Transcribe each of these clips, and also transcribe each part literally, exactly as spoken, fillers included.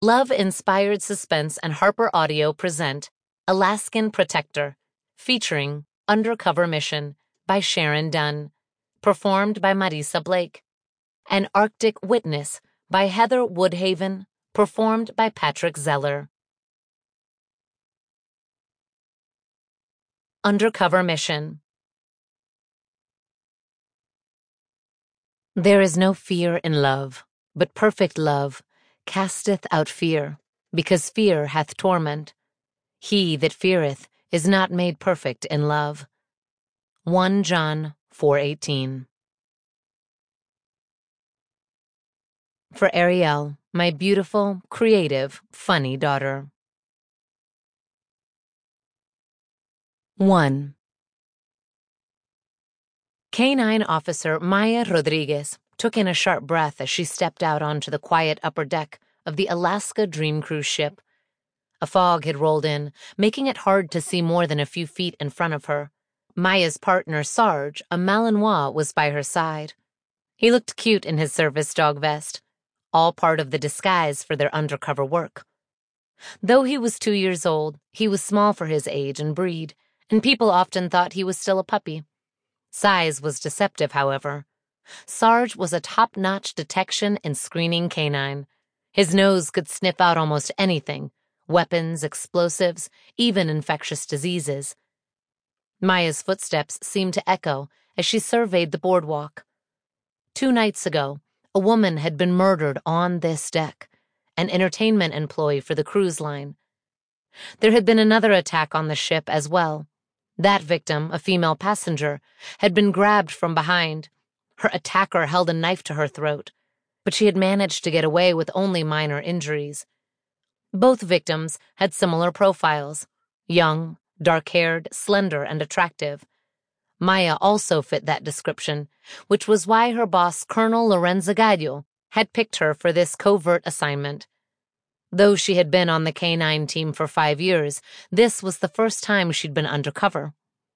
Love-inspired suspense and Harper Audio present Alaskan Protector, featuring Undercover Mission by Sharon Dunn, performed by Marisa Blake, and Arctic Witness by Heather Woodhaven, performed by Patrick Zeller. Undercover Mission. There is no fear in love, but perfect love casteth out fear, because fear hath torment. He that feareth is not made perfect in love. First John four eighteen. For Ariel, my beautiful, creative, funny daughter. one. Canine Officer Maya Rodriguez took in a sharp breath as she stepped out onto the quiet upper deck of the Alaska Dream Cruise ship. A fog had rolled in, making it hard to see more than a few feet in front of her. Maya's partner, Sarge, a Malinois, was by her side. He looked cute in his service dog vest, all part of the disguise for their undercover work. Though he was two years old, he was small for his age and breed, and people often thought he was still a puppy. Size was deceptive, however. Sarge was a top-notch detection and screening canine. His nose could sniff out almost anything: weapons, explosives, even infectious diseases. Maya's footsteps seemed to echo as she surveyed the boardwalk. Two nights ago, a woman had been murdered on this deck, an entertainment employee for the cruise line. There had been another attack on the ship as well. That victim, a female passenger, had been grabbed from behind. Her attacker held a knife to her throat, but she had managed to get away with only minor injuries. Both victims had similar profiles: young, dark-haired, slender, and attractive. Maya also fit that description, which was why her boss, Colonel Lorenzo Gallo, had picked her for this covert assignment. Though she had been on the canine team for five years, this was the first time she'd been undercover.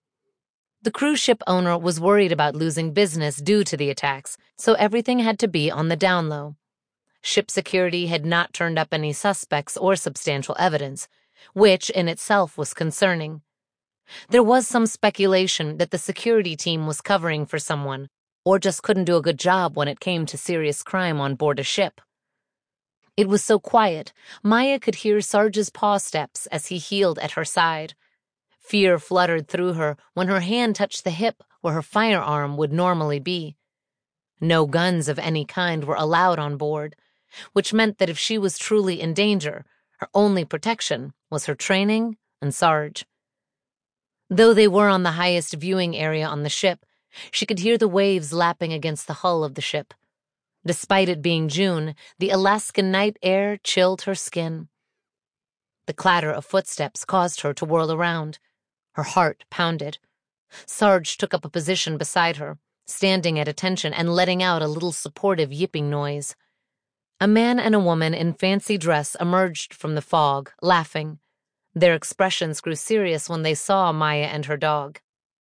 The cruise ship owner was worried about losing business due to the attacks, so everything had to be on the down low. Ship security had not turned up any suspects or substantial evidence, which in itself was concerning. There was some speculation that the security team was covering for someone, or just couldn't do a good job when it came to serious crime on board a ship. It was so quiet, Maya could hear Sarge's paw steps as he heeled at her side. Fear fluttered through her when her hand touched the hip where her firearm would normally be. No guns of any kind were allowed on board, which meant that if she was truly in danger, her only protection was her training and Sarge. Though they were on the highest viewing area on the ship, she could hear the waves lapping against the hull of the ship. Despite it being June, the Alaskan night air chilled her skin. The clatter of footsteps caused her to whirl around. Her heart pounded. Sarge took up a position beside her, standing at attention and letting out a little supportive yipping noise. A man and a woman in fancy dress emerged from the fog, laughing. Their expressions grew serious when they saw Maya and her dog.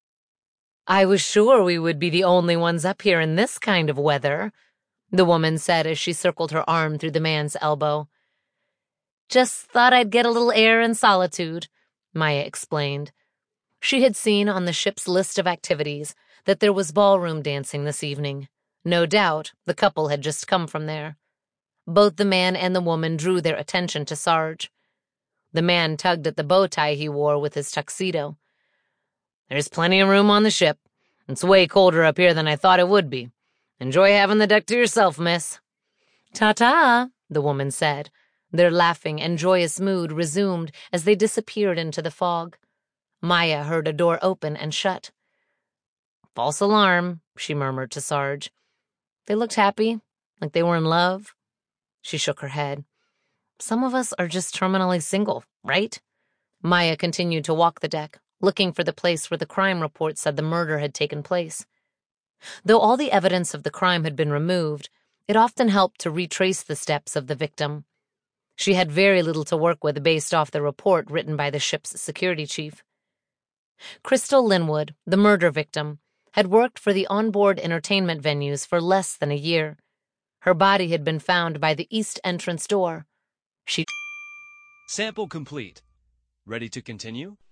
"I was sure we would be the only ones up here in this kind of weather," the woman said as she circled her arm through the man's elbow. "Just thought I'd get a little air and solitude," Maya explained. She had seen on the ship's list of activities that there was ballroom dancing this evening. No doubt the couple had just come from there. Both the man and the woman drew their attention to Sarge. The man tugged at the bow tie he wore with his tuxedo. "There's plenty of room on the ship. It's way colder up here than I thought it would be. Enjoy having the deck to yourself, miss." "Ta-ta," the woman said. Their laughing and joyous mood resumed as they disappeared into the fog. Maya heard a door open and shut. "False alarm," she murmured to Sarge. "They looked happy, like they were in love." She shook her head. "Some of us are just terminally single, right?" Maya continued to walk the deck, looking for the place where the crime report said the murder had taken place. Though all the evidence of the crime had been removed, it often helped to retrace the steps of the victim. She had very little to work with based off the report written by the ship's security chief. Crystal Linwood, the murder victim, had worked for the onboard entertainment venues for less than a year. Her body had been found by the east entrance door. She Sample complete. Ready to continue?